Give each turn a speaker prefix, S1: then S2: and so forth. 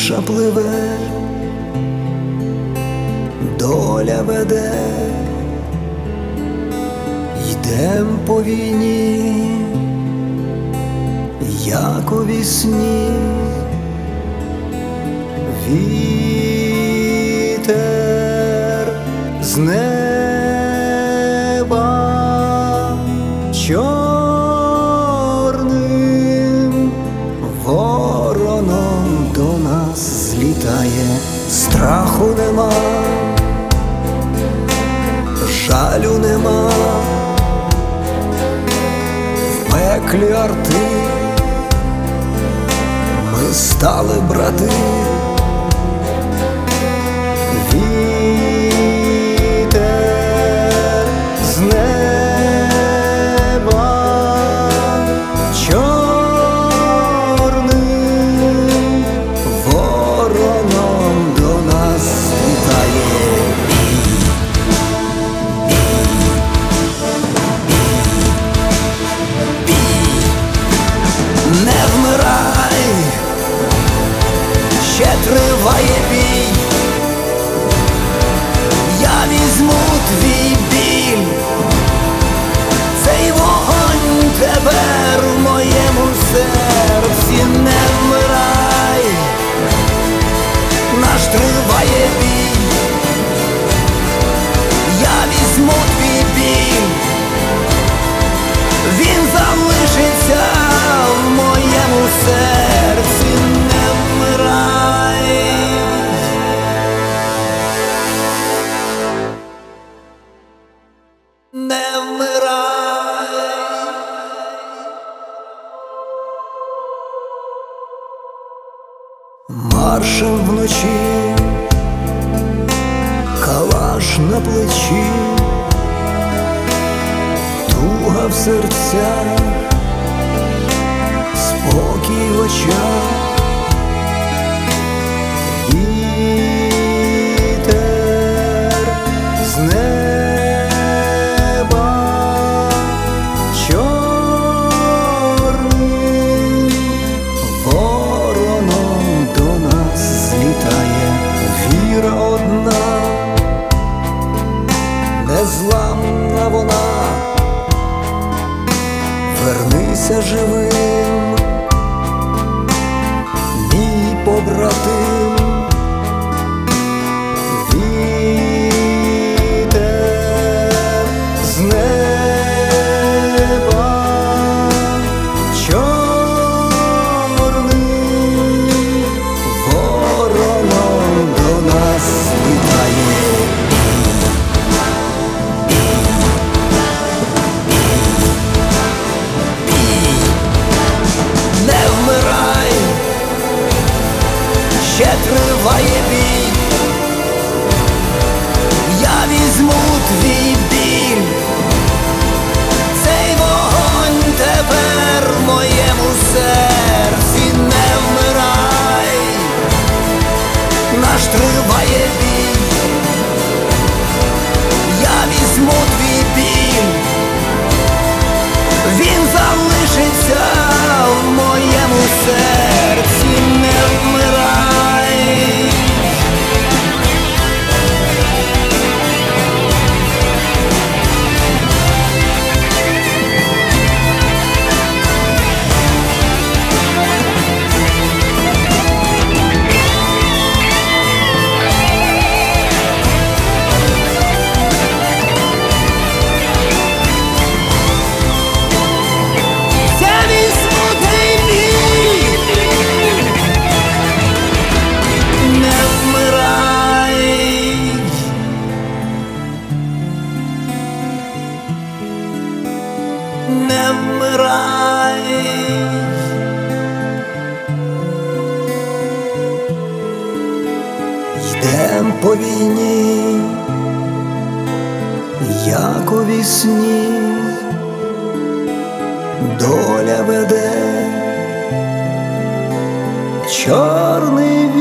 S1: Тиша пливе, доля веде, йдем по війні, як у вісні. Вітер з неба чорним вороном до нас злітає. Страху нема, жалю нема, в пеклі арти ми стали брати. Вітер з неба чорним вороном до нас літає. Не вмирай, ще триває бій. Я візьму твій біль, цей вогонь тепер в моєму серці. Не вмирай, наш триває бій. Я візьму твій біль, він залишиться в моєму серці. Не вмирай. Не вмирай. Маршем вночі, калаш на плечі, туга в серцях, спокій в очах. Вітер з неба чорним вороном до нас злітає. Віра одна, незламна вона, вернися живим, мій побратим. Вітер з неба чорним вороном до нас літає. Не вмирай, ще триває бій. Я візьму твій біль, цей вогонь тепер в моєму серці. Не вмирай, наш триває бій. Я візьму твій біль, він залишиться в моєму серці. Не вмирай. Не вмирай. Йдем по війні, як у вісні, доля веде, чорний